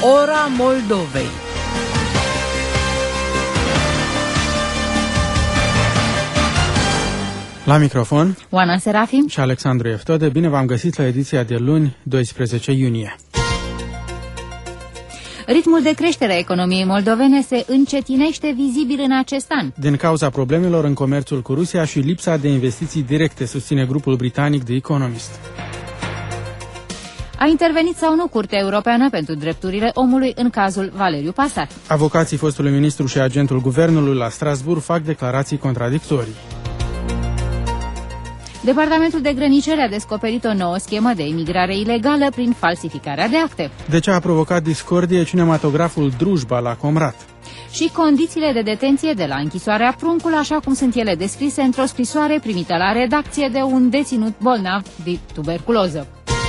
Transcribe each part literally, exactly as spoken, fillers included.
Ora Moldovei. La microfon, Oana Serafim și Alexandru Eftode. Bine v-am găsit la ediția de luni, doisprezece iunie. Ritmul de creștere a economiei moldovene se încetinește vizibil în acest an. Din cauza problemelor în comerțul cu Rusia și lipsa de investiții directe, susține grupul britanic The Economist. A intervenit sau nu Curtea Europeană pentru Drepturile Omului în cazul Valeriu Pasat? Avocații fostului ministru și agentul guvernului la Strasbourg fac declarații contradictorii. Departamentul de Grăniceri a descoperit o nouă schemă de imigrare ilegală prin falsificarea de acte. De ce a provocat discordie cinematograful Drujba la Comrat? Și condițiile de detenție de la închisoarea Pruncul, așa cum sunt ele descrise într-o scrisoare primită la redacție de un deținut bolnav de tuberculoză.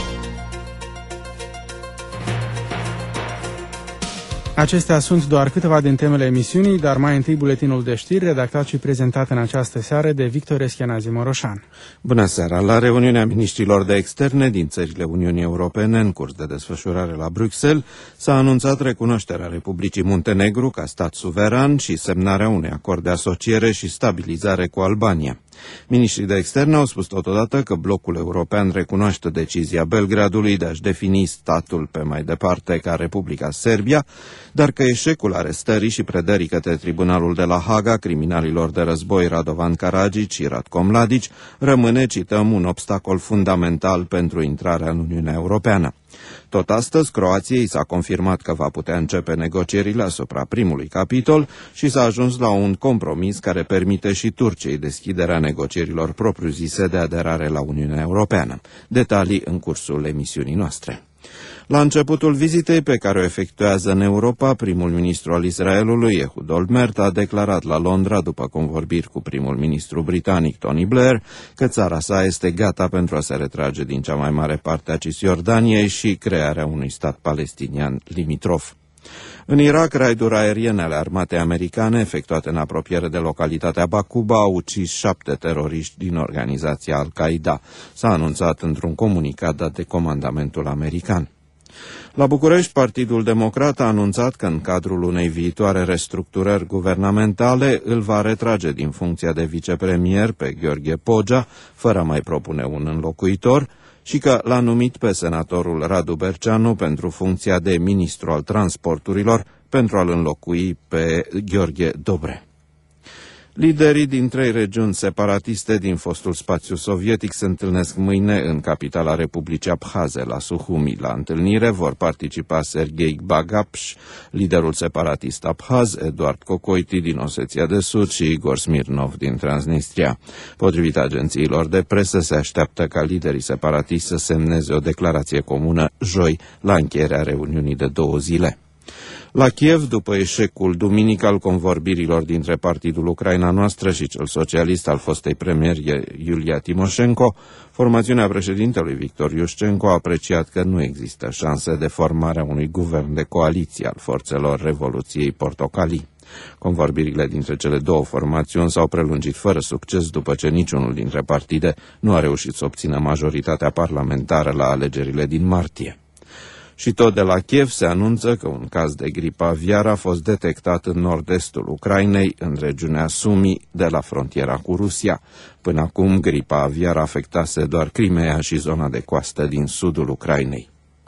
Acestea sunt doar câteva din temele emisiunii, dar mai întâi buletinul de știri, redactat și prezentat în această seară de Victor Escheanazi Moroșan. Bună seara! La reuniunea miniștrilor de externe din țările Uniunii Europene, în curs de desfășurare la Bruxelles, s-a anunțat recunoașterea Republicii Muntenegru ca stat suveran și semnarea unui acord de asociere și stabilizare cu Albania. Miniștrii de externe au spus totodată că blocul european recunoaște decizia Belgradului de a-și defini statul pe mai departe ca Republica Serbia, dar că eșecul arestării și predării către tribunalul de la Haga criminalilor de război Radovan Karadzic și Ratko Mladic rămâne, cităm, un obstacol fundamental pentru intrarea în Uniunea Europeană. Tot astăzi, Croației s-a confirmat că va putea începe negocierile asupra primului capitol și s-a ajuns la un compromis care permite și Turciei deschiderea negocierilor propriu-zise de aderare la Uniunea Europeană. Detalii în cursul emisiunii noastre. La începutul vizitei pe care o efectuează în Europa, primul ministru al Israelului, Ehud Olmert, a declarat la Londra, după convorbiri cu primul ministru britanic Tony Blair, că țara sa este gata pentru a se retrage din cea mai mare parte a Cisjordaniei și crearea unui stat palestinian limitrof. În Irak, raiduri aeriene ale armatei americane, efectuate în apropiere de localitatea Bakuba, au ucis șapte teroriști din organizația Al-Qaeda. S-a anunțat într-un comunicat dat de comandamentul american. La București, Partidul Democrat a anunțat că în cadrul unei viitoare restructurări guvernamentale îl va retrage din funcția de vicepremier pe Gheorghe Pogea, fără a mai propune un înlocuitor, și că l-a numit pe senatorul Radu Berceanu pentru funcția de ministru al transporturilor pentru a-l înlocui pe Gheorghe Dobre. Liderii din trei regiuni separatiste din fostul spațiu sovietic se întâlnesc mâine în capitala Republicii Abhaze, la Suhumi. La întâlnire vor participa Serghei Bagapș, liderul separatist abhaz, Eduard Cocoiti din Oseția de Sud și Igor Smirnov din Transnistria. Potrivit agențiilor de presă, se așteaptă ca liderii separatiști să semneze o declarație comună joi, la încheierea reuniunii de două zile. La Kiev, după eșecul duminic al convorbirilor dintre Partidul Ucraina Noastră și cel socialist al fostei premier Iulia Timoșenko, formațiunea președintelui Victor Iușcenko a apreciat că nu există șanse de formarea unui guvern de coaliție al forțelor Revoluției Portocalii. Convorbirile dintre cele două formațiuni s-au prelungit fără succes după ce niciunul dintre partide nu a reușit să obțină majoritatea parlamentară la alegerile din martie. Și tot de la Kiev se anunță că un caz de gripă aviară a fost detectat în nord-estul Ucrainei, în regiunea Sumi, de la frontiera cu Rusia. Până acum, gripa aviară afectase doar Crimea și zona de coastă din sudul Ucrainei.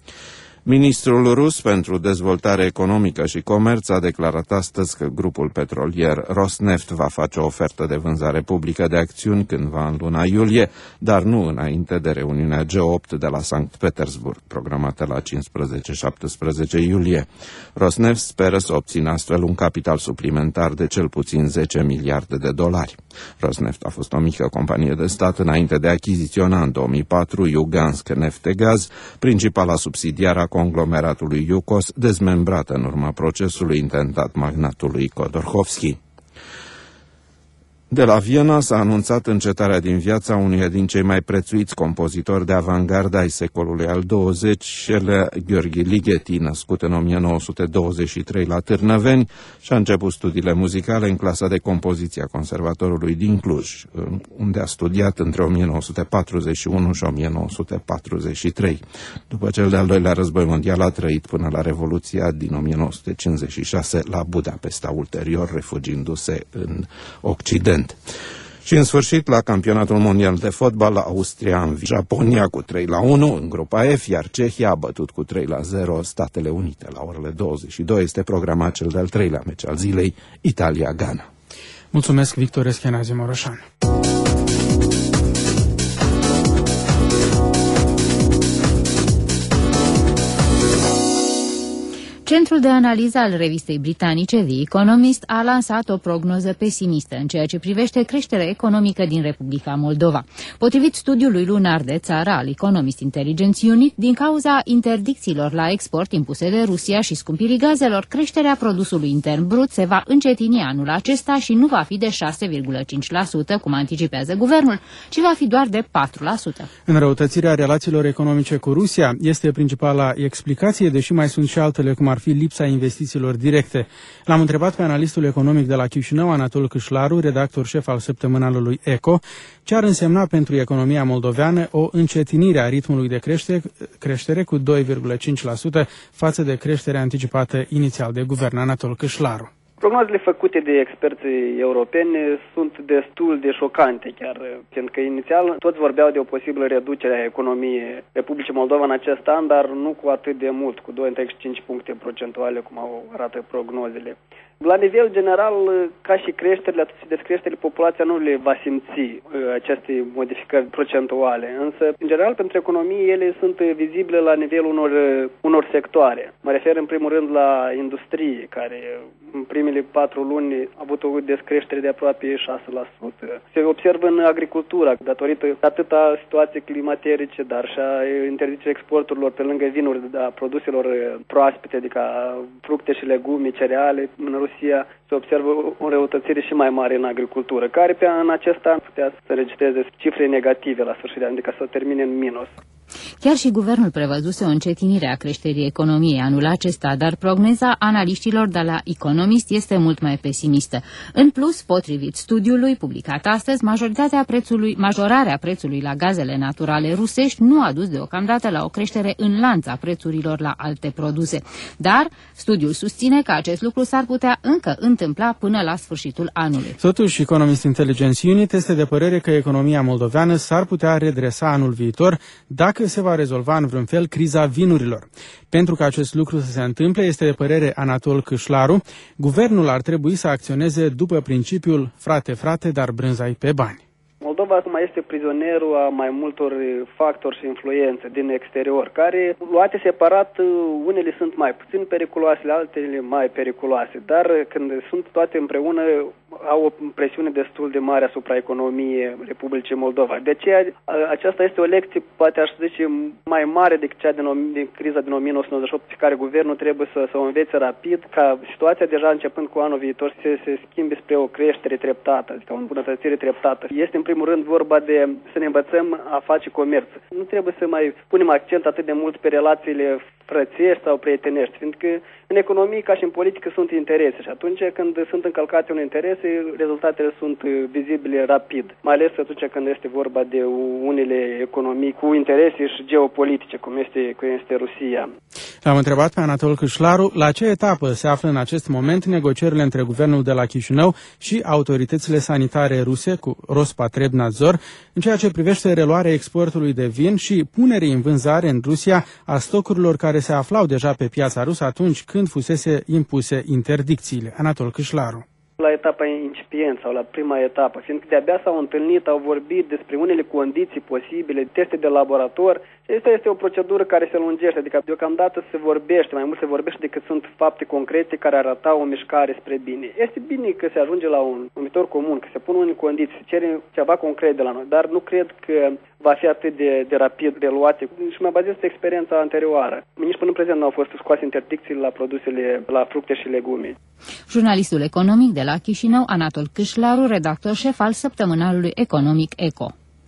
Ministrul rus pentru dezvoltare economică și comerț a declarat astăzi că grupul petrolier Rosneft va face o ofertă de vânzare publică de acțiuni cândva în luna iulie, dar nu înainte de reuniunea G opt de la Sankt Petersburg, programată la cincisprezece șaptesprezece iulie. Rosneft speră să obțină astfel un capital suplimentar de cel puțin zece miliarde de dolari. Rosneft a fost o mică companie de stat înainte de a achiziționa în două mii patru Lugansk Neftegaz, principala subsidiară conglomeratului Yukos, dezmembrată în urma procesului intentat magnatului Khodorkovsky. De la Viena s-a anunțat încetarea din viața unuia din cei mai prețuiți compozitori de avangardă ai secolului al douăzeci-lea, Gheorghe Ligeti, născut în o mie nouă sute douăzeci și trei la Târnăveni, și a început studiile muzicale în clasa de compoziție a Conservatorului din Cluj, unde a studiat între o mie nouă sute patruzeci și unu și o mie nouă sute patruzeci și trei. După cel de-al doilea război mondial a trăit până la Revoluția din o mie nouă sute cincizeci și șase la Budapesta, ulterior refugiindu-se în Occident. Și în sfârșit, la campionatul mondial de fotbal, Austria a învins Japonia cu trei la unu în grupa F, iar Cehia a bătut cu trei la zero Statele Unite. La orele douăzeci și două este programat cel de-al treilea meci al zilei, Italia-Ghana. Mulțumesc, Victor Escheanazi Moroșan. Centrul de analiză al revistei britanice The Economist a lansat o prognoză pesimistă în ceea ce privește creșterea economică din Republica Moldova. Potrivit studiului lunar de țară al Economist Intelligence Unit, din cauza interdicțiilor la export impuse de Rusia și scumpirii gazelor, creșterea produsului intern brut se va încetini anul acesta și nu va fi de șase virgulă cinci la sută, cum anticipează guvernul, ci va fi doar de patru la sută. Înrăutățirea relațiilor economice cu Rusia este principala explicație, deși mai sunt și altele, cum ar fi lipsa investițiilor directe. L-am întrebat pe analistul economic de la Chișinău, Anatol Câșlaru, redactor șef al săptămânalului Eco, ce ar însemna pentru economia moldoveană o încetinire a ritmului de creștere, creștere cu doi virgulă cinci la sută față de creșterea anticipată inițial de guvern. Anatol Câșlaru. Prognozele făcute de experții europeni sunt destul de șocante chiar, pentru că inițial toți vorbeau de o posibilă reducere a economiei Republicii Moldova în acest an, dar nu cu atât de mult, cu doi virgulă cinci puncte procentuale, cum au arată prognozele. La nivel general, ca și creșterile, atât și descreșterile, populația nu le va simți aceste modificări procentuale. Însă, în general, pentru economie, ele sunt vizibile la nivelul unor, unor sectoare. Mă refer în primul rând la industrie, care în primele patru luni a avut o descreștere de aproape șase la sută. Se observă în agricultură, datorită atât a situației climaterice, dar și a interzicerii exporturilor pe lângă vinuri, a produselor proaspete, adică fructe și legume, cereale, în Rusia se observă o înrăutățire și mai mare în agricultură, care pe în acest an putea să înregistreze cifre negative la sfârșitul anului, adică să termine în minus. Chiar și guvernul prevăzuse o încetinire a creșterii economiei anul acesta, dar prognoza analiștilor de la Economist este mult mai pesimistă. În plus, potrivit studiului publicat astăzi, majoritatea prețului, majorarea prețului la gazele naturale rusești nu a dus deocamdată la o creștere în lanț a prețurilor la alte produse. Dar studiul susține că acest lucru s-ar putea încă întâmpla până la sfârșitul anului. Totuși, Economist Intelligence Unit este de părere că economia moldoveană s-ar putea redresa anul viitor dacă se va rezolva în vreun fel criza vinurilor. Pentru că acest lucru să se întâmple, este de părere Anatol Câșlaru, guvernul ar trebui să acționeze după principiul frate-frate, dar brânzai pe bani. Moldova acum este prizonierul a mai multor factori și influențe din exterior, care, luate separat, unele sunt mai puțin periculoase, altele mai periculoase, dar când sunt toate împreună, au o presiune destul de mare asupra economiei Republicii Moldova. De aceea, aceasta este o lecție, poate aș zice, mai mare decât cea din, din criza din o mie nouă sute nouăzeci și opt, pe care guvernul trebuie să, să o învețe rapid, ca situația deja începând cu anul viitor să se schimbe spre o creștere treptată, adică o îmbunătățire treptată. Este în primul rând vorba de să ne învățăm a face comerț. Nu trebuie să mai punem accent atât de mult pe relațiile frățiești sau prietenești, fiindcă în economie ca și în politică sunt interese și atunci când sunt încălcate unele interese, rezultatele sunt vizibile rapid, mai ales atunci când este vorba de unele economii cu interese și geopolitice, cum este, cum este Rusia. L-am întrebat pe Anatol Câșlaru la ce etapă se află în acest moment negocierile între guvernul de la Chișinău și autoritățile sanitare ruse cu Rospotrebnadzor în ceea ce privește reluarea exportului de vin și punerii în vânzare în Rusia a stocurilor care se aflau deja pe piața rusă atunci când fusese impuse interdicțiile. Anatol Câșlaru. La etapa incipientă sau la prima etapă, fiindcă de-abia s-au întâlnit, au vorbit despre unele condiții posibile, teste de laborator. Și asta este o procedură care se lungește, adică deocamdată se vorbește, mai mult se vorbește decât sunt fapte concrete care arăta o mișcare spre bine. Este bine că se ajunge la un numitor comun, că se pun unele condiții, se cere ceva concret de la noi, dar nu cred că va fi atât de, de rapid de luate și mă bazez pe experiența anterioară. Nici până în prezent nu au fost scoase interdicții la produsele, la fructe și legume. Jurnalistul economic de la Chișinău, Anatol Câșlaru, redactor șef al săptămânalului economic Eco.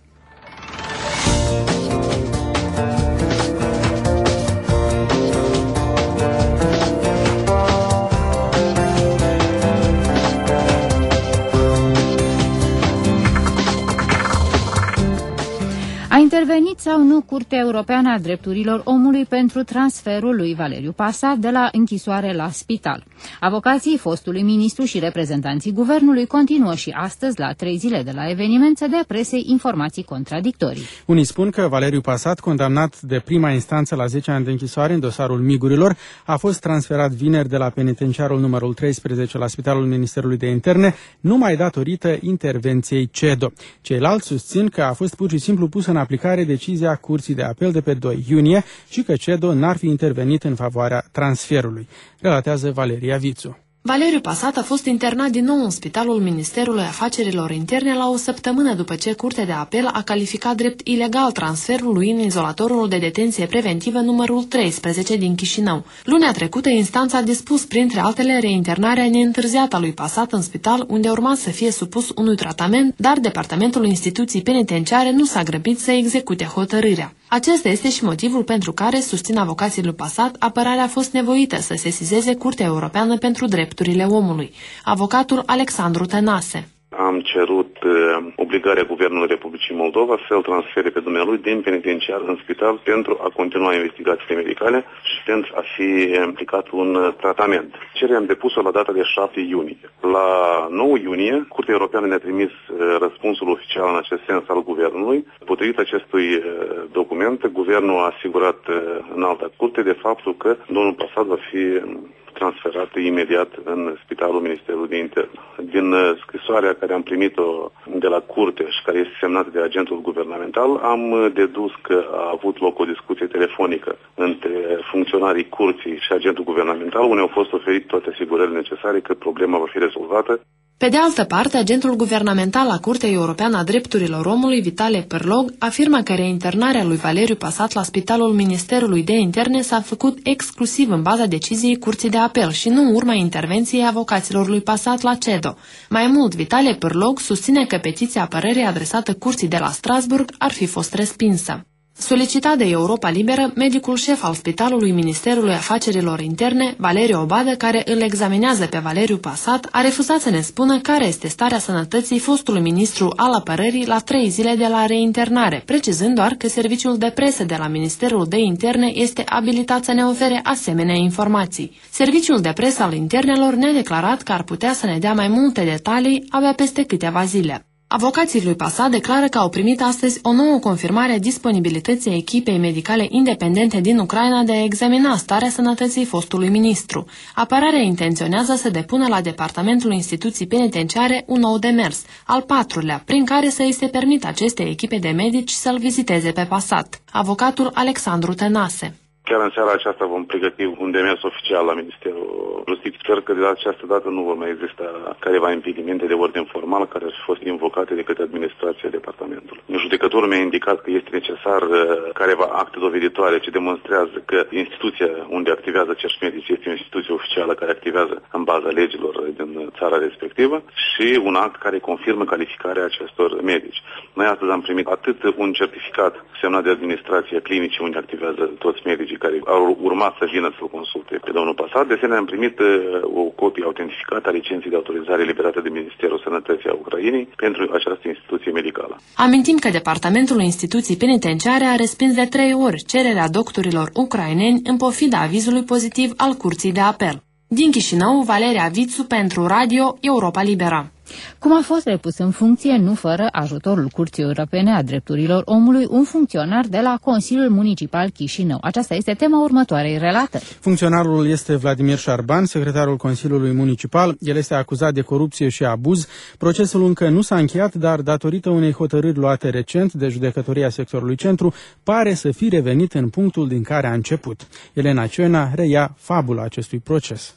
A intervenit sau nu Curtea Europeană a Drepturilor Omului pentru transferul lui Valeriu Pasat de la închisoare la spital? Avocații fostului ministru și reprezentanții guvernului continuă și astăzi, la trei zile de la eveniment, să dea presei informații contradictorii. Unii spun că Valeriu Pasat, condamnat de prima instanță la zece ani de închisoare în dosarul migurilor, a fost transferat vineri de la penitenciarul numărul treisprezece la Spitalul Ministerului de Interne, numai datorită intervenției CEDO. Ceilalți susțin că a fost pur și simplu pus în aplicare decizia Curții de Apel de pe doi iunie și că CEDO n-ar fi intervenit în favoarea transferului, relatează Valeria Vițu. Valeriu Pasat a fost internat din nou în Spitalul Ministerului Afacerilor Interne la o săptămână după ce Curtea de Apel a calificat drept ilegal transferul lui în izolatorul de detenție preventivă numărul treisprezece din Chișinău. Lunea trecută, instanța a dispus, printre altele, reinternarea neîntârziată a lui Pasat în spital, unde urma să fie supus unui tratament, dar Departamentul Instituției Penitenciare nu s-a grăbit să execute hotărârea. Acesta este și motivul pentru care, susțin avocații lui Pasat, apărarea a fost nevoită să sesizeze Curtea Europeană pentru Drepturile Omului. Avocatul Alexandru Tănase. Am cerut uh, obligarea Guvernului Republicii Moldova să-l transfere pe dumnealui din penitenciar în spital pentru a continua investigațiile medicale și pentru a fi aplicat un uh, tratament. Cererea am depus-o la data de șapte iunie. La nouă iunie, Curtea Europeană ne-a trimis uh, răspunsul oficial în acest sens al Guvernului. Potrivit acestui uh, document, Guvernul a asigurat uh, în alta curte de faptul că domnul Pasat va fi transferat imediat în Spitalul Ministerului de Interne. Din scrisoarea care am primit-o de la curte și care este semnată de agentul guvernamental, am dedus că a avut loc o discuție telefonică între funcționarii curții și agentul guvernamental, unde au fost oferite toate asigurările necesare că problema va fi rezolvată. Pe de altă parte, agentul guvernamental la Curtea Europeană a Drepturilor Omului, Vitale Pârlog, afirmă că reinternarea lui Valeriu Pasat la Spitalul Ministerului de Interne s-a făcut exclusiv în baza deciziei Curții de Apel și nu în urma intervenției avocaților lui Pasat la CEDO. Mai mult, Vitale Pârlog susține că petiția apărării adresată Curții de la Strasburg ar fi fost respinsă. Solicitat de Europa Liberă, medicul șef al Spitalului Ministerului Afacerilor Interne, Valeriu Obadă, care îl examinează pe Valeriu Pasat, a refuzat să ne spună care este starea sănătății fostului ministru al apărării la trei zile de la reinternare, precizând doar că serviciul de presă de la Ministerul de Interne este abilitat să ne ofere asemenea informații. Serviciul de presă al internelor ne-a declarat că ar putea să ne dea mai multe detalii abia peste câteva zile. Avocații lui Pasat declară că au primit astăzi o nouă confirmare a disponibilității echipei medicale independente din Ucraina de a examina starea sănătății fostului ministru. Apărarea intenționează să depună la Departamentul Instituții Penitenciare un nou demers, al patrulea, prin care să îi se permită acestei echipe de medici să-l viziteze pe Pasat. Avocatul Alexandru Tănase. Chiar în seara aceasta vom pregăti un demers oficial la Ministerul Justiției. Sper că de această dată nu vor mai exista careva impedimente de ordine formal care ar fi fost invocate de către administrația departamentului. Judecătorul mi-a indicat că este necesar careva acte doveditoare ce demonstrează că instituția unde activează acești medici este o instituție oficială care activează în baza legilor din țara respectivă și un act care confirmă calificarea acestor medici. Noi astăzi am primit atât un certificat semnat de administrația clinicii unde activează toți medicii care au urmat să vină să-l consulte pe domnul Pasat. De asemenea, am primit o copie autentificată a licenței de autorizare liberată de Ministerul Sănătății a Ucrainei pentru această instituție medicală. Amintim că Departamentul Instituții Penitenciare a respins de trei ori cererea doctorilor ucraineni în pofida avizului pozitiv al Curții de Apel. Din Chișinău, Valeria Vițu pentru Radio Europa Liberă. Cum a fost repus în funcție, nu fără ajutorul Curții Europene a Drepturilor Omului, un funcționar de la Consiliul Municipal Chișinău? Aceasta este tema următoarei relatări. Funcționarul este Vladimir Șarban, secretarul Consiliului Municipal. El este acuzat de corupție și abuz. Procesul încă nu s-a încheiat, dar datorită unei hotărâri luate recent de judecătoria sectorului centru, pare să fi revenit în punctul din care a început. Elena Ciona reia fabula acestui proces.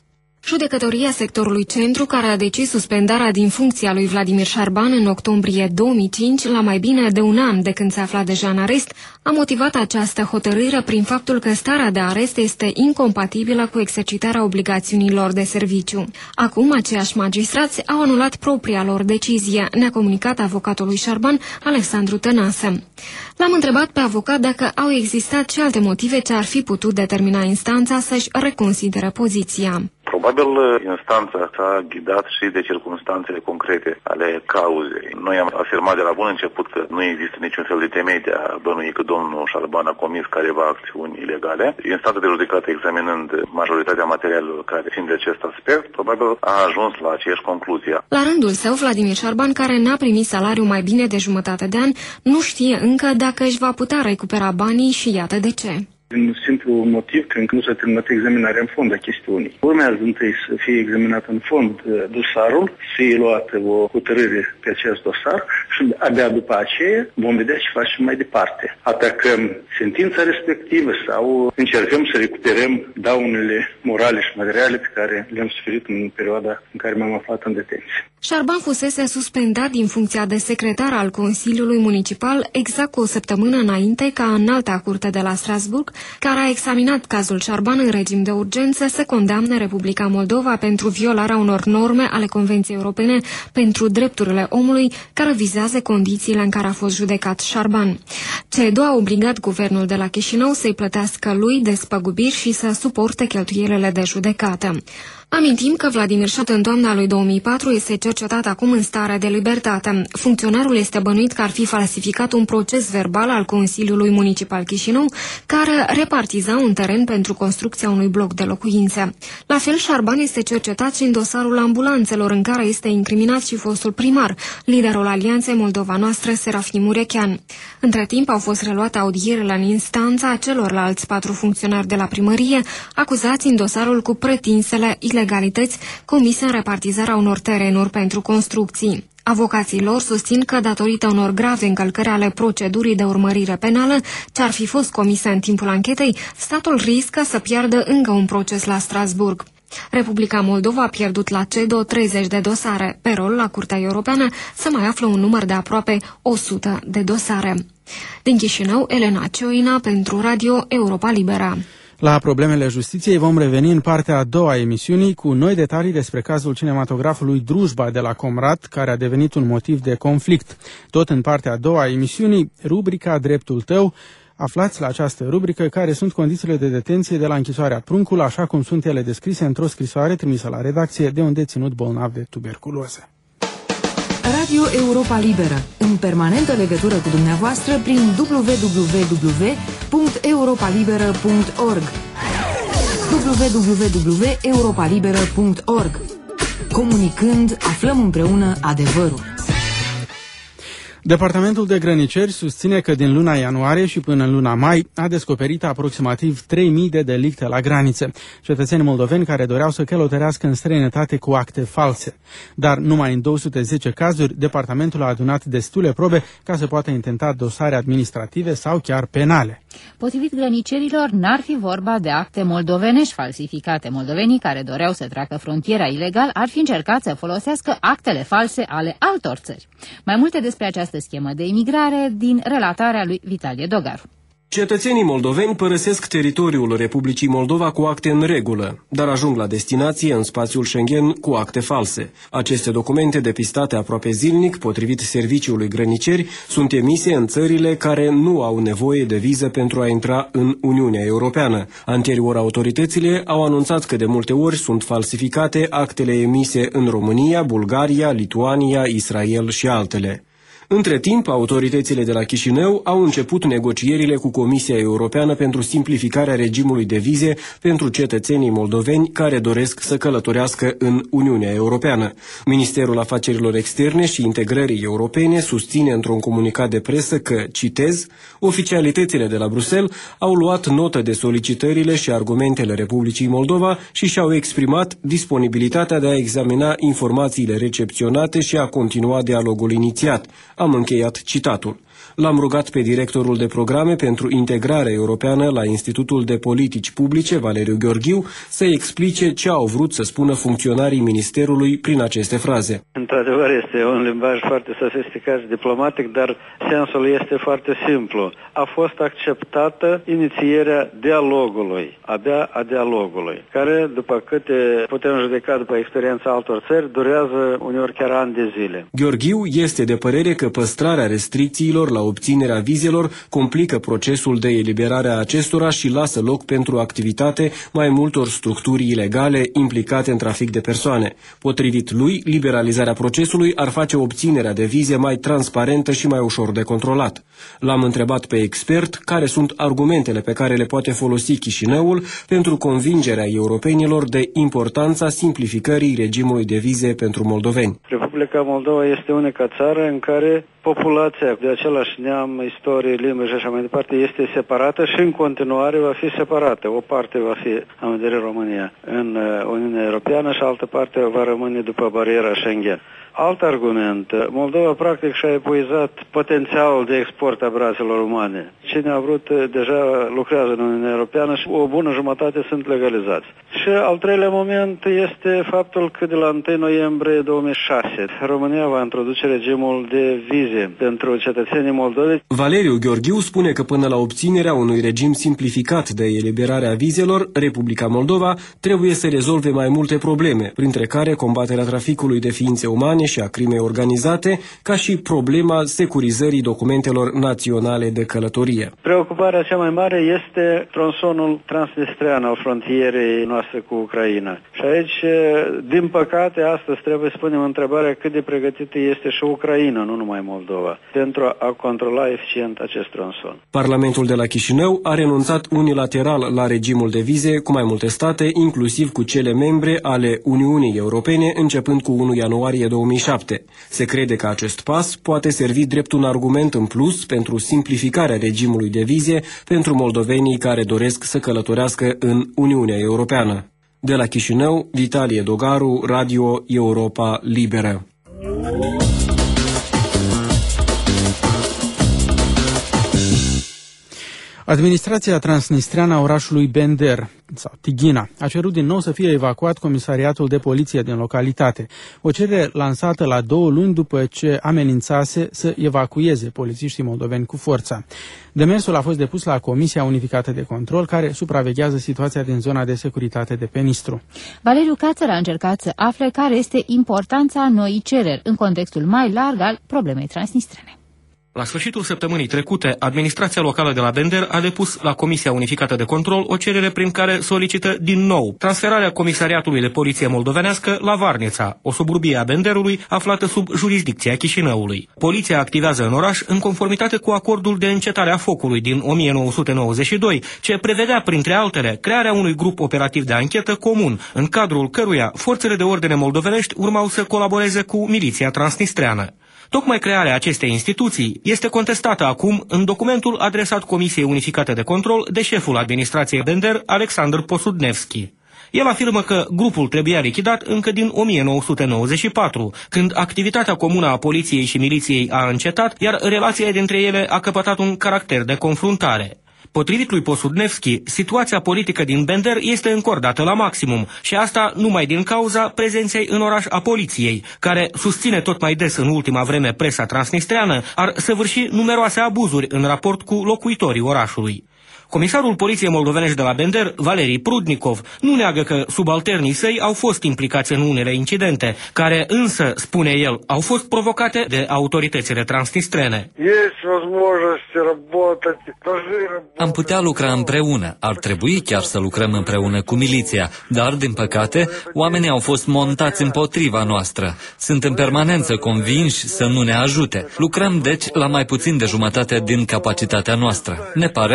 Judecătoria sectorului centru, care a decis suspendarea din funcția lui Vladimir Șarban în octombrie două mii cinci, la mai bine de un an de când se afla deja în arest, a motivat această hotărâre prin faptul că starea de arest este incompatibilă cu exercitarea obligațiunilor de serviciu. Acum, aceiași magistrați au anulat propria lor decizie, ne-a comunicat avocatul lui Șarban, Alexandru Tănase. L-am întrebat pe avocat dacă au existat și alte motive ce ar fi putut determina instanța să-și reconsidere poziția. Probabil instanța s-a ghidat și de circunstanțele concrete ale cauzei. Noi am afirmat de la bun început că nu există niciun fel de temei de a bănui că domnul Șarban a comis careva acțiuni ilegale. Instanța de judecată, examinând majoritatea materialelor care țin de acest aspect, probabil a ajuns la aceeași concluzie. La rândul său, Vladimir Șarban, care n-a primit salariu mai bine de jumătate de an, nu știe încă dacă își va putea recupera banii și iată de ce. Din simplu motiv că încă nu s-a terminat examinarea în fond a chestiunii. Urmează întâi să fie examinat în fond dosarul, să fie luată o hotărâre pe acest dosar și abia după aceea vom vedea ce facem mai departe. Atacăm sentința respectivă sau încercăm să recuperăm daunele morale și materiale pe care le-am suferit în perioada în care m-am aflat în detenție. Șarban fusese suspendat din funcția de secretar al Consiliului Municipal exact cu o săptămână înainte ca Înalta Curte de la Strasbourg, care a examinat cazul Șarban în regim de urgență, să condamne Republica Moldova pentru violarea unor norme ale Convenției Europene pentru drepturile omului, care vizează condițiile în care a fost judecat Șarban. C E D O a obligat guvernul de la Chișinău să-i plătească lui despăgubiri și să suporte cheltuielile de judecată. Amintim că Vladimir Șarban în toamna lui două mii patru este cercetat acum în stare de libertate. Funcționarul este bănuit că ar fi falsificat un proces verbal al Consiliului Municipal Chișinău, care repartiza un teren pentru construcția unui bloc de locuințe. La fel, Șarban este cercetat și în dosarul ambulanțelor, în care este incriminat și fostul primar, liderul Alianței Moldova Noastră, Serafim Murechean. Între timp au fost reluate audierile în instanța celorlalți patru funcționari de la primărie, acuzați în dosarul cu pretinsele ilegalități comise în repartizarea unor terenuri pentru construcții. Avocații lor susțin că, datorită unor grave încălcări ale procedurii de urmărire penală ce ar fi fost comise în timpul anchetei, statul riscă să piardă încă un proces la Strasbourg. Republica Moldova a pierdut la C E D O treizeci de dosare. Pe rol, la Curtea Europeană se mai află un număr de aproape o sută de dosare. Din Chișinău, Elena Cioina pentru Radio Europa Liberă. La problemele justiției vom reveni în partea a doua a emisiunii cu noi detalii despre cazul cinematografului Drujba de la Comrat, care a devenit un motiv de conflict. Tot în partea a doua a emisiunii, rubrica Dreptul tău. Aflați la această rubrică care sunt condițiile de detenție de la închisoarea Pruncul, așa cum sunt ele descrise într-o scrisoare trimisă la redacție de un deținut bolnav de tuberculoză. Radio Europa Liberă, în permanentă legătură cu dumneavoastră prin w w w punct europa liberă punct org w w w punct europa liberă punct org. Comunicând, aflăm împreună adevărul. Departamentul de Grăniceri susține că din luna ianuarie și până în luna mai a descoperit aproximativ trei mii de delicte la granițe, cetățeni moldoveni care doreau să călătorească în străinătate cu acte false. Dar numai în două sute zece cazuri, departamentul a adunat destule probe ca să poată intenta dosare administrative sau chiar penale. Potrivit grănicerilor, n-ar fi vorba de acte moldovenești falsificate. Moldovenii care doreau să treacă frontiera ilegal ar fi încercat să folosească actele false ale altor țări. Mai multe despre această schemă de imigrare din relatarea lui Vitalie Dogaru. Cetățenii moldoveni părăsesc teritoriul Republicii Moldova cu acte în regulă, dar ajung la destinație în spațiul Schengen cu acte false. Aceste documente, depistate aproape zilnic, potrivit Serviciului Grăniceri, sunt emise în țările care nu au nevoie de viză pentru a intra în Uniunea Europeană. Anterior, autoritățile au anunțat că de multe ori sunt falsificate actele emise în România, Bulgaria, Lituania, Israel și altele. Între timp, autoritățile de la Chișinău au început negocierile cu Comisia Europeană pentru simplificarea regimului de vize pentru cetățenii moldoveni care doresc să călătorească în Uniunea Europeană. Ministerul Afacerilor Externe și Integrării Europene susține într-un comunicat de presă că, citez, oficialitățile de la Bruxelles au luat notă de solicitările și argumentele Republicii Moldova și și-au exprimat disponibilitatea de a examina informațiile recepționate și a continua dialogul inițiat. Am încheiat citatul. L-am rugat pe directorul de programe pentru integrare europeană la Institutul de Politici Publice, Valeriu Gheorghiu, să explice ce au vrut să spună funcționarii Ministerului prin aceste fraze. Într-adevăr, este un limbaj foarte sofisticat și diplomatic, dar sensul este foarte simplu. A fost acceptată inițierea dialogului, abia a dialogului, care, după câte putem judeca după experiența altor țări, durează uneori chiar ani de zile. Gheorghiu este de părere că păstrarea restricțiilor la obținerea vizelor complică procesul de eliberare a acestora și lasă loc pentru activitate mai multor structuri ilegale implicate în trafic de persoane. Potrivit lui, liberalizarea procesului ar face obținerea de vize mai transparentă și mai ușor de controlat. L-am întrebat pe expert care sunt argumentele pe care le poate folosi Chișinăul pentru convingerea europenilor de importanța simplificării regimului de vize pentru moldoveni. Republica Moldova este unica țară în care populația de același neam, istorie, limbă și așa mai departe este separată și în continuare va fi separată. O parte va fi, am vedere, România în Uniunea Europeană și altă parte va rămâne după bariera Schengen. Alt argument, Moldova practic și-a epuizat potențialul de export a brațelor umane. Cine a vrut deja lucrează în Uniunea Europeană și o bună jumătate sunt legalizați. Și al treilea moment este faptul că de la întâi noiembrie două mii șase România va introduce regimul de vize pentru cetățenii moldoveni. Valeriu Gheorghiu spune că până la obținerea unui regim simplificat de eliberare a vizelor, Republica Moldova trebuie să rezolve mai multe probleme, printre care combaterea traficului de ființe umane și a crimei organizate, ca și problema securizării documentelor naționale de călătorie. Preocuparea cea mai mare este tronsonul transnistrean al frontierei noastre cu Ucraina. Și aici, din păcate, astăzi trebuie să punem întrebarea cât de pregătită este și Ucraina, nu numai Moldova, pentru a controla eficient acest tronson. Parlamentul de la Chișinău a renunțat unilateral la regimul de vize cu mai multe state, inclusiv cu cele membre ale Uniunii Europene, începând cu întâi ianuarie două mii șapte. Se crede că acest pas poate servi drept un argument în plus pentru simplificarea regimului de vize pentru moldovenii care doresc să călătorească în Uniunea Europeană. De la Chișinău, Vitalie Dogaru, Radio Europa Liberă. Administrația transnistreană a orașului Bender, sau Tighina, a cerut din nou să fie evacuat comisariatul de poliție din localitate. O cerere lansată la două luni după ce amenințase să evacueze polițiștii moldoveni cu forța. Demersul a fost depus la Comisia Unificată de Control, care supraveghează situația din zona de securitate de pe Nistru. Valeriu Cațăr a încercat să afle care este importanța noii cereri în contextul mai larg al problemei transnistrene. La sfârșitul săptămânii trecute, administrația locală de la Bender a depus la Comisia Unificată de Control o cerere prin care solicită din nou transferarea Comisariatului de Poliție Moldovenească la Varnița, o suburbie a Benderului aflată sub jurisdicția Chișinăului. Poliția activează în oraș în conformitate cu acordul de încetare a focului din o mie nouă sute nouăzeci și doi, ce prevedea, printre altele, crearea unui grup operativ de anchetă comun, în cadrul căruia forțele de ordine moldovenești urmau să colaboreze cu miliția transnistreană. Tocmai crearea acestei instituții este contestată acum în documentul adresat Comisiei Unificate de Control de șeful administrației Bender, Alexandru Posudnevski. El afirmă că grupul trebuia lichidat încă din o mie nouă sute nouăzeci și patru, când activitatea comună a poliției și miliției a încetat, iar relația dintre ele a căpătat un caracter de confruntare. Potrivit lui Posudnevski, situația politică din Bender este încordată la maximum și asta numai din cauza prezenței în oraș a poliției, care susține tot mai des în ultima vreme presa transnistreană, ar săvârși numeroase abuzuri în raport cu locuitorii orașului. Comisarul Poliției Moldovenești de la Bender, Valeri Prudnikov, nu neagă că subalternii săi au fost implicați în unele incidente, care însă, spune el, au fost provocate de autoritățile transnistrene. Am putea lucra împreună, ar trebui chiar să lucrăm împreună cu miliția, dar, din păcate, oamenii au fost montați împotriva noastră. Sunt în permanență convinși să nu ne ajute. Lucrăm, deci, la mai puțin de jumătate din capacitatea noastră. Ne pare rău.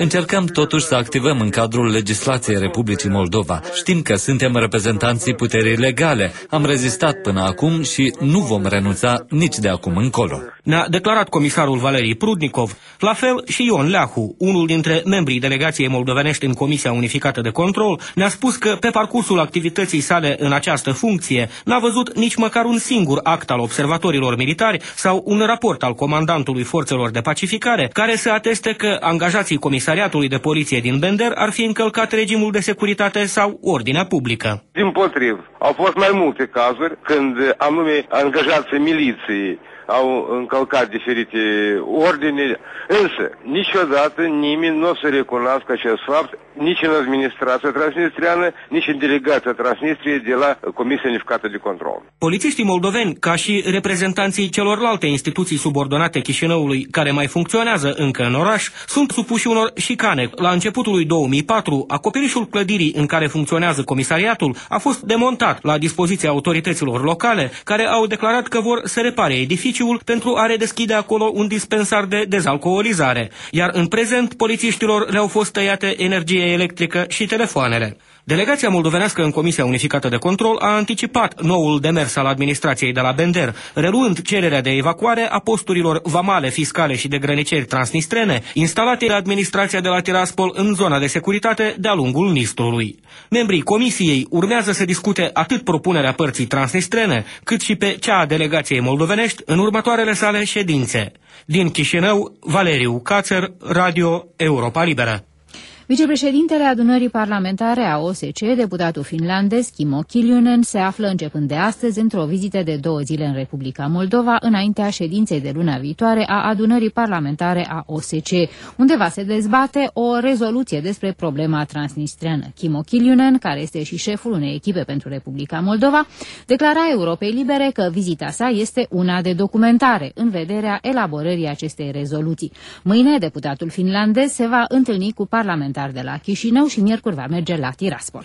Încercăm totuși să activăm în cadrul legislației Republicii Moldova. Știm că suntem reprezentanții puterii legale. Am rezistat până acum și nu vom renunța nici de acum încolo. Ne-a declarat comisarul Valerii Prudnikov, la fel și Ion Leahu, unul dintre membrii delegației moldovenești în Comisia Unificată de Control, ne-a spus că pe parcursul activității sale în această funcție n-a văzut nici măcar un singur act al observatorilor militari sau un raport al comandantului forțelor de pacificare care să ateste că angajații comisariatului de poliție din Bender ar fi încălcat regimul de securitate sau ordinea publică. Dimpotriv, au fost mai multe cazuri când anume angajații miliției au încălcat diferite ordine, însă niciodată nimeni nu o să recunoască acest fapt nici în administrația transnistreană, nici în delegația Transnistriei de la Comisia Unificată de Control. Polițiștii moldoveni, ca și reprezentanții celorlalte instituții subordonate Chișinăului care mai funcționează încă în oraș, sunt supuși unor șicane. La începutul lui două mii patru, acoperișul clădirii în care funcționează comisariatul a fost demontat la dispoziția autorităților locale, care au declarat că vor să repare edificiul pentru a redeschide acolo un dispensar de dezalcoolizare, iar în prezent polițiștilor le-au fost tăiate energie electrică și telefoanele. Delegația moldovenească în Comisia Unificată de Control a anticipat noul demers al administrației de la Bender, reluând cererea de evacuare a posturilor vamale, fiscale și de grăniceri transnistrene instalate de administrația de la Tiraspol în zona de securitate de-a lungul Nistrului. Membrii Comisiei urmează să discute atât propunerea părții transnistrene, cât și pe cea a delegației moldovenești în următoarele sale ședințe. Din Chișinău, Valeriu Cațăr, Radio Europa Liberă. Vicepreședintele adunării parlamentare a O S C E, deputatul finlandez Kimmo Kiljunen, se află începând de astăzi într-o vizită de două zile în Republica Moldova, înaintea ședinței de luna viitoare a adunării parlamentare a O S C E, unde va se dezbate o rezoluție despre problema transnistreană. Kimmo Kiljunen, care este și șeful unei echipe pentru Republica Moldova, declara Europei Libere că vizita sa este una de documentare în vederea elaborării acestei rezoluții. Mâine, deputatul finlandez se va întâlni cu parlamentari de la Chișinău și miercuri va merge la Tiraspol.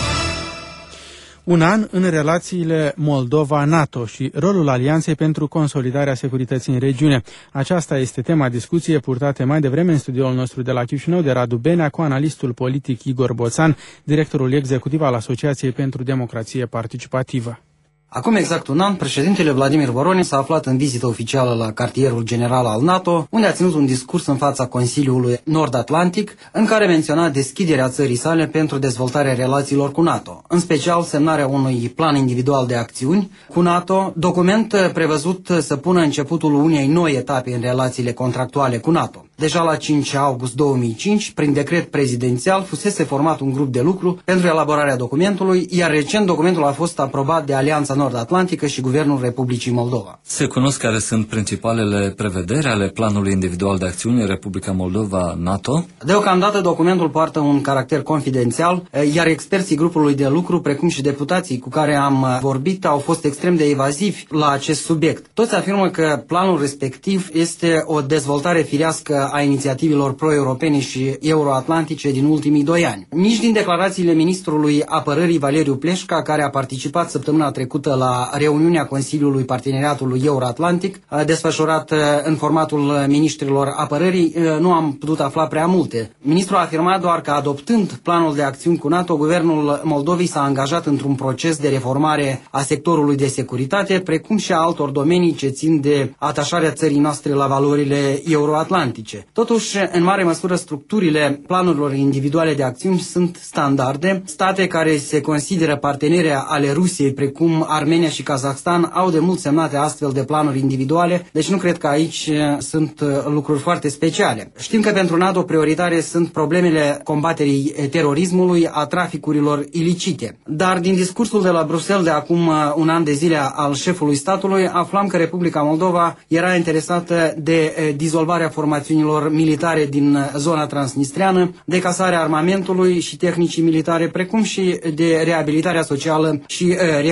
Un an în relațiile Moldova-NATO și rolul alianței pentru consolidarea securității în regiune. Aceasta este tema discuției purtate mai devreme în studioul nostru de la Chișinău de Radu Benea cu analistul politic Igor Boțan, directorul executiv al Asociației pentru Democrație Participativă. Acum exact un an, președintele Vladimir Voronin s-a aflat în vizită oficială la cartierul general al NATO, unde a ținut un discurs în fața Consiliului Nord-Atlantic, în care menționa deschiderea țării sale pentru dezvoltarea relațiilor cu NATO, în special semnarea unui plan individual de acțiuni cu NATO, document prevăzut să pună începutul unei noi etape în relațiile contractuale cu NATO. Deja la cinci august două mii cinci, prin decret prezidențial, fusese format un grup de lucru pentru elaborarea documentului, iar recent documentul a fost aprobat de Alianța Nord-Atlantică și Guvernul Republicii Moldova. Se cunosc care sunt principalele prevederi ale planului individual de acțiune Republica Moldova-NATO? Deocamdată documentul poartă un caracter confidențial, iar experții grupului de lucru, precum și deputații cu care am vorbit, au fost extrem de evazivi la acest subiect. Toți afirmă că planul respectiv este o dezvoltare firească a inițiativelor pro-europene și euroatlantice din ultimii doi ani. Nici din declarațiile ministrului apărării Valeriu Pleșca, care a participat săptămâna trecută la reuniunea Consiliului Parteneriatului Euroatlantic, desfășurat în formatul ministrilor apărării, nu am putut afla prea multe. Ministrul a afirmat doar că adoptând planul de acțiuni cu NATO, guvernul Moldovei s-a angajat într-un proces de reformare a sectorului de securitate, precum și a altor domenii ce țin de atașarea țării noastre la valorile euroatlantice. Totuși, în mare măsură, structurile planurilor individuale de acțiuni sunt standarde. State care se consideră partenere ale Rusiei, precum Armenia și Kazahstan, au de mult semnate astfel de planuri individuale, deci nu cred că aici sunt lucruri foarte speciale. Știm că pentru NATO prioritare sunt problemele combaterii terorismului, a traficurilor ilicite. Dar din discursul de la Bruxelles de acum un an de zile al șefului statului, aflam că Republica Moldova era interesată de dizolvarea formațiunilor militare din zona transnistreană, de casarea armamentului și tehnicii militare, precum și de reabilitarea socială și recalificarea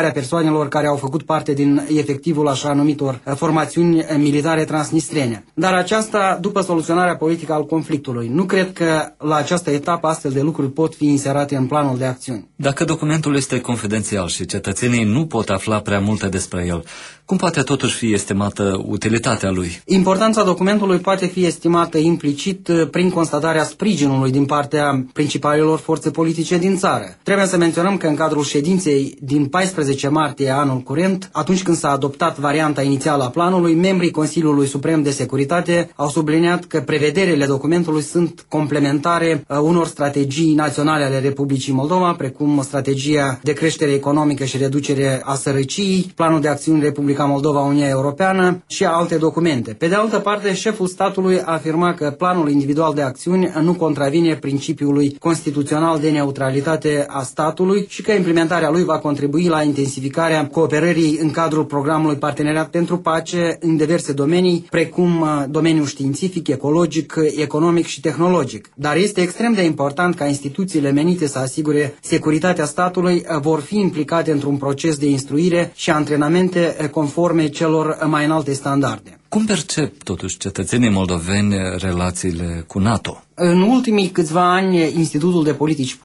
eliberarea persoanelor care au făcut parte din efectivul așa numitor formațiuni militare transnistrene. Dar aceasta după soluționarea politică al conflictului. Nu cred că la această etapă astfel de lucruri pot fi inserate în planul de acțiuni. Dacă documentul este confidențial și cetățenii nu pot afla prea multe despre el, cum poate totuși fi estimată utilitatea lui? Importanța documentului poate fi estimată implicit prin constatarea sprijinului din partea principalelor forțe politice din țară. Trebuie să menționăm că în cadrul ședinței din paisprezece martie anul curent, atunci când s-a adoptat varianta inițială a planului, membrii Consiliului Suprem de Securitate au subliniat că prevederile documentului sunt complementare unor strategii naționale ale Republicii Moldova, precum strategia de creștere economică și reducere a sărăciei, planul de acțiuni Republica Moldova Uniunea Europeană și alte documente. Pe de altă parte, șeful statului a afirmat că planul individual de acțiuni nu contravine principiului constituțional de neutralitate a statului și că implementarea lui va contribui la intensificarea cooperării în cadrul programului Parteneriat pentru Pace în diverse domenii, precum domeniul științific, ecologic, economic și tehnologic. Dar este extrem de important ca instituțiile menite să asigure securitatea statului vor fi implicate într-un proces de instruire și antrenamente conforme celor mai înalte standarde. Cum percep totuși cetățenii moldoveni relațiile cu NATO? În ultimii câțiva ani, Institutul de Politici